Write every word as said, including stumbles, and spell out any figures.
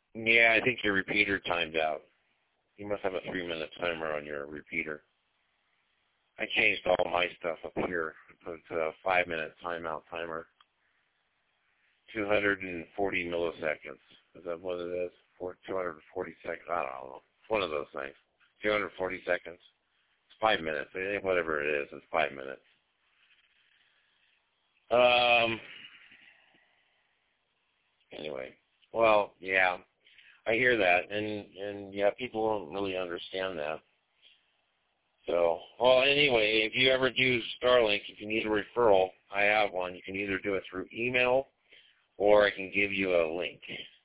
Yeah, I think your repeater timed out. You must have a three-minute timer on your repeater. I changed all my stuff up here. I put a five-minute timeout timer. two hundred forty milliseconds. Is that what it is? For two hundred forty seconds. I don't know. It's one of those things. two hundred forty seconds. It's five minutes. Whatever it is, it's five minutes. Um. Anyway. Well, yeah. I hear that. And, and yeah, people don't really understand that. So, well, anyway, if you ever do Starlink, if you need a referral, I have one. You can either do it through email or I can give you a link.